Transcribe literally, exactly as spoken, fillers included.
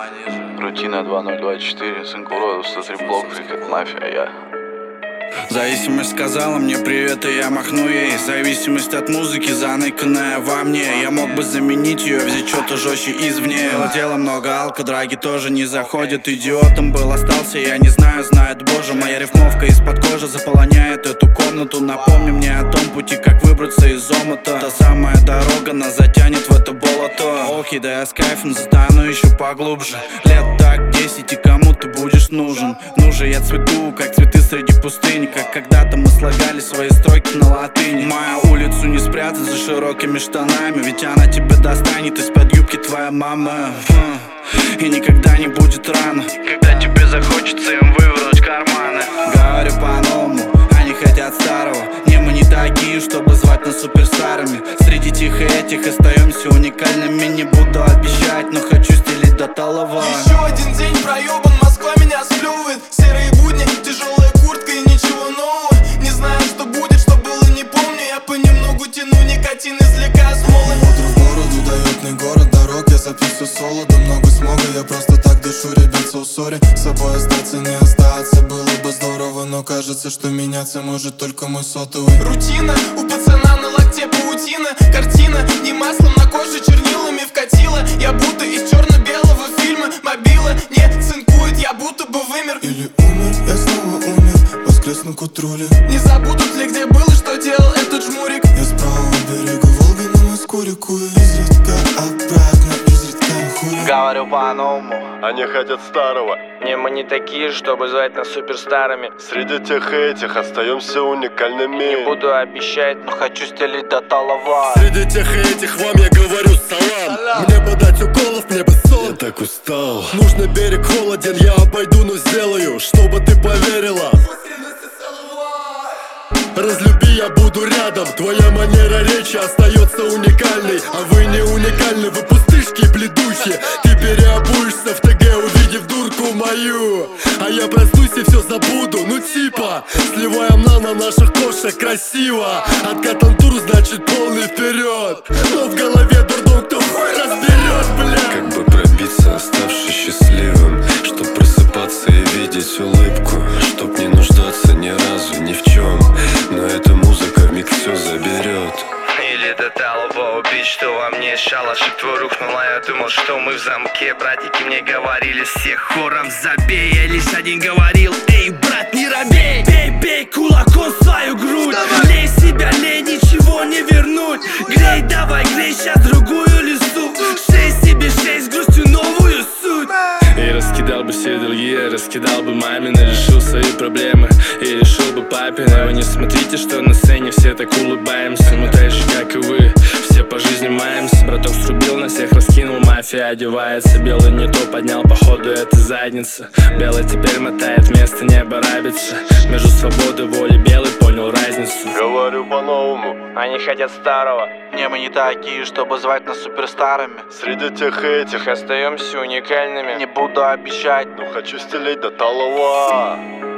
Рутина два ноль два четыре, сын Курода, сто три блок, как мафия, я. Зависимость сказала мне привет, и я махну ей. Зависимость от музыки, заныканная во мне. Я мог бы заменить ее, взять что-то жестче извне. Дело много алко, драги тоже не заходят. Идиотом был, остался, я не знаю, знает Боже. Моя рифмовка из-под кожи заполоняет эту комнату. Напомни мне о том пути, как выбраться из омута. Та самая дорога нас затянет в это болото. Охи, да я с кайфом застану еще поглубже. Лет так десять, и кому ты будешь нужен? Ну же я цвету, как цветы среди пустыни. Как когда-то мы слагали свои строки на латыни. Мою улицу не спрятать за широкими штанами, ведь она тебя достанет из-под юбки твоя мама. И никогда не будет рано, когда тебе захочется им вывернуть карманы. Говорю по-новому, они хотят старого. Не, мы не такие, чтобы звать нас суперстарами. Среди тех и этих остаемся уникальными. Не буду обещать, но хочу стелить до талого. Еще один день проебан, Москва меня сплевывает. Серые будни, тяжелая куртка и ничего нового. Не знаю, что будет, что было, не помню. Я понемногу тяну никотин, извлекая смолы. Утро в бороду дает мне город дорог. Я записываю соло, да много смога. Я просто так дышу, ребят, so sorry. С собой остаться, не остаться было бы здорово, но кажется, что меняться может только мой сотовый. Рутина, у пацана на локте паутина. Картина, не маслом на коже, чернилами вкатила. Я будто из черно-белого фильма. Мобила не цинкует, я будто бы вымер. Или умер, я снова умер, воскресну к утру ли. Не забудут ли, где был и что делал этот жмурик. Я с правого берега Волги на Москву рекую. Изредка обратно, изредка хули. Говорю по-новому, они хотят старого. Не, мы не такие, чтобы звать нас суперстарами. Среди тех и этих остаемся уникальными. Не буду обещать, но хочу стелить до талого. Среди тех и этих вам я говорю салам, салам. Мне бы дать уколов, мне бы сон. Я так устал. Нужный берег холоден, я обойду, но сделаю, чтобы ты поверила. Разлюби, я буду рядом. Твоя манера речи остается уникальной. А вы не уникальны, вы пустышки бледущие. Ты переобуешься в ТГ, увидев дурку мою. А я проснусь и все забуду, ну типа сливаем на на наших кошек красиво. Откатан тур, значит полный вперед. Но в голове дурдом, кто хуй разберет, бля. Как бы пробиться, оставшись счастливым, чтоб просыпаться и видеть улыбку, чтоб не нуждаться ни разу ни в чем. Но эта музыка вмиг все заберет. Или до талого убить, что во мне шалашик твой рухнула. Я думал, что мы в замке. Братики мне говорили всех хором забей. Я лишь один говорил, эй, брат, не робей. Бей, бей кулаком свою грудь. Лей себя, лей, ничего не вернуть. Грей, давай, грей, сейчас другую листу. Шесть себе, шесть, грустью новую суть. И раскидал бы все другие, раскидал бы мамины. Решил свои проблемы и решил бы папины. Вы не смотрите, что на сцене все так улыбаемся. Мы так же, как и вы, все по жизни маемся. Браток срубил на всех, раскинул, мафия одевается. Белый не то поднял, походу это задница. Белый теперь мотает, вместо неба рабится. Между свободой, волей белый понял разницу. Говорю по-новому, они хотят старого. не, мы не такие, чтобы звать нас суперстарами. среди тех и этих Остаемся уникальными. Не буду обещать, но хочу стелить до талого.